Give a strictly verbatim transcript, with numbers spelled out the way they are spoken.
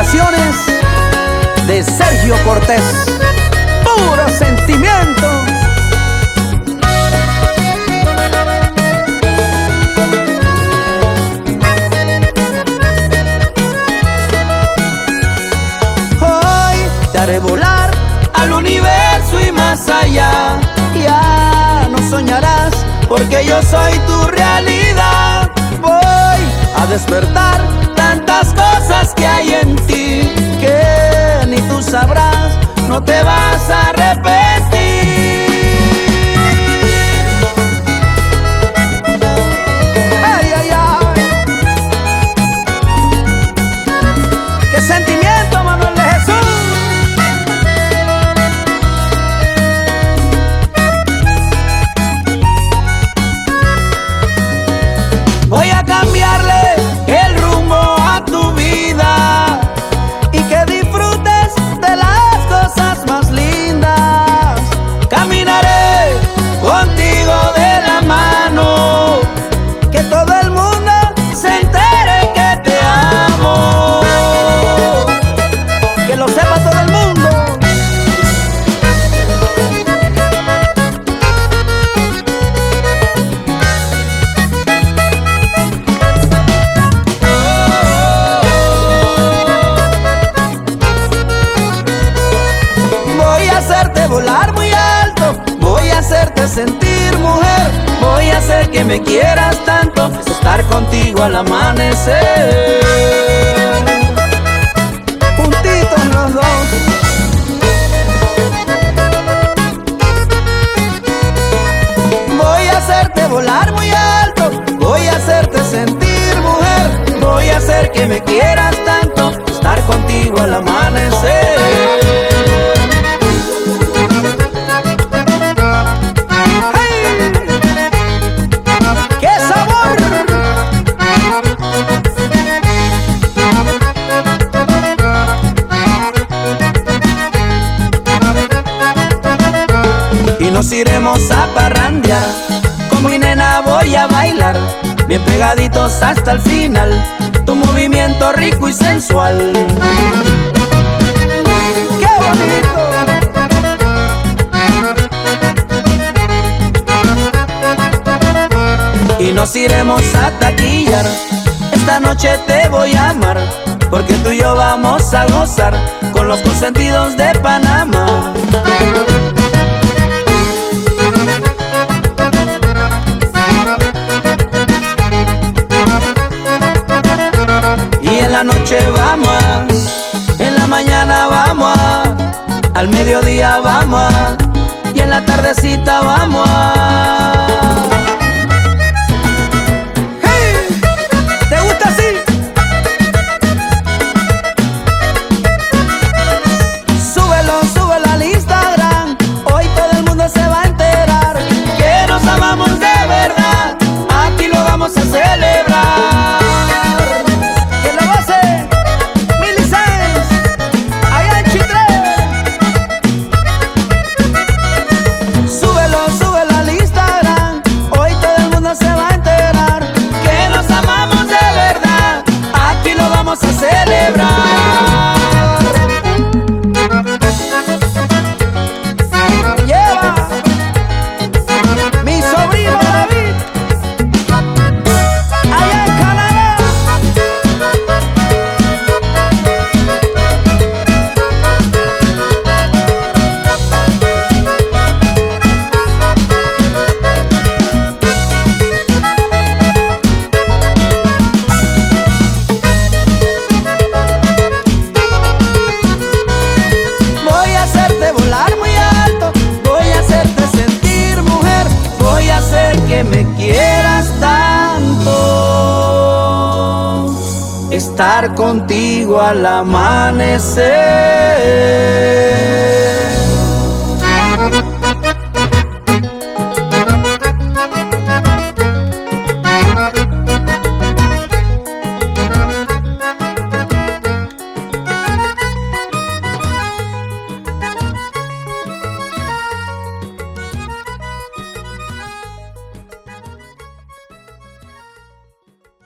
Dedicaciones de Sergio Cortés. Puro sentimiento. Hoy te haré volar al universo y más allá. Ya no soñarás porque yo soy tu realidad. Voy a despertar tantas cosas que hay en ti que ni tú sabrás, no te vas a arrepentir. Ay, ay, ay. Qué sentimiento, Manuel de Jesús. Voy a cambiarle el rumbo a tu vida y que disfrutes de las cosas más lindas. Caminaré contigo de la mano, que todo el mundo se entere que te amo, que lo sepa todo el mundo. Volar muy alto, voy a hacerte sentir mujer, voy a hacer que me quieras tanto, estar contigo al amanecer. Juntitos los dos. Voy a hacerte volar muy alto, voy a hacerte sentir mujer, voy a hacer que me quieras tanto, estar contigo al amanecer. Nos iremos a parrandear, con mi nena voy a bailar, bien pegaditos hasta el final, tu movimiento rico y sensual. ¡Qué bonito! Y nos iremos a taquillar, esta noche te voy a amar, porque tú y yo vamos a gozar con los consentidos de Panamá. Y en la noche vamos a, en la mañana vamos a, al mediodía vamos a, y en la tardecita vamos a. ¡Hey! ¿Te gusta así? Súbelo, súbelo al Instagram, hoy todo el mundo se va a enterar que nos amamos de verdad, aquí lo vamos a celebrar. Vamos a celebrar. Lleva mi sobrino David allá en Canadá. Que me quieras tanto, estar contigo al amanecer.